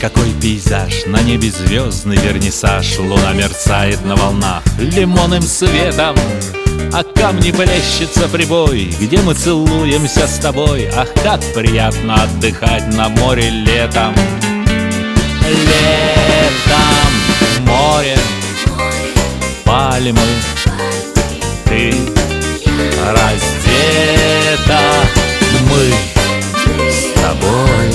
какой пейзаж, на небе звездный вернисаж, луна мерцает на волнах лимонным светом, а камни плещется прибой, где мы целуемся с тобой. Ах, как приятно отдыхать на море летом. Летом море, пальмы, ты раздета, мы с тобой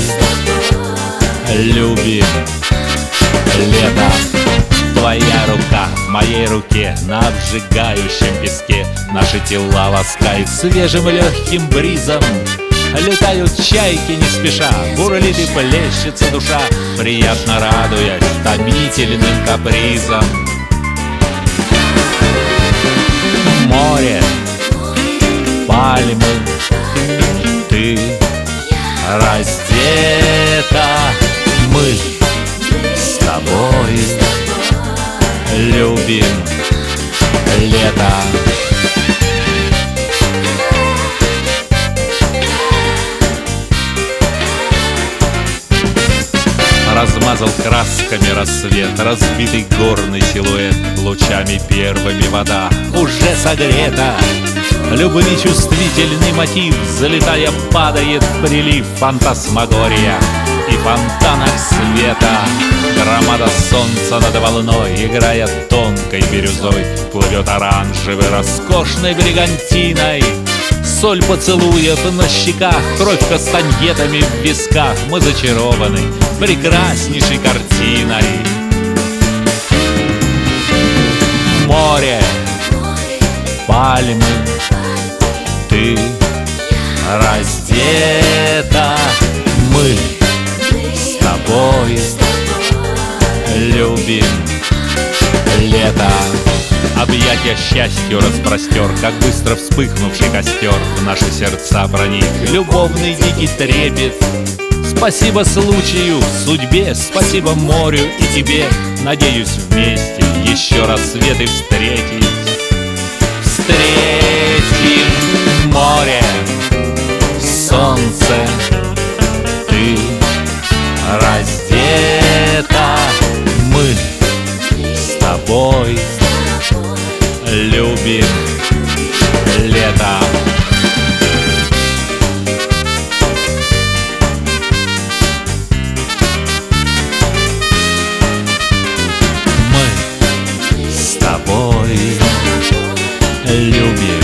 любим лето. Твоя рука в моей руке, на обжигающем песке наши тела ласкает свежим легким бризом. Летают чайки не спеша, бурлит и плещется душа, приятно радуясь томительным капризом. Море, пальмы, ты раздета, мы с тобой любим лето. Размазал красками рассвет разбитый горный силуэт, лучами первыми вода уже согрета. Любви чувствительный мотив, залетая, падает в прилив. Фантасмагория и фонтанах света. Громада солнца над волной, играя тонкой бирюзой, плывет оранжевой роскошной бригантиной. Соль поцелуев на щеках, кровь кастаньетами в висках. Мы зачарованы прекраснейшей картиной. Море, пальмы, ты раздета, мы с тобой любим лето. Объятия счастью распростер, как быстро вспыхнувший костер, в наши сердца проник любовный дикий трепет. Спасибо случаю, судьбе, спасибо морю и тебе. Надеюсь, вместе еще рассветы встретить. Встретим море, солнце, ты раздета, мы с тобой любим лето. Мы с тобой любим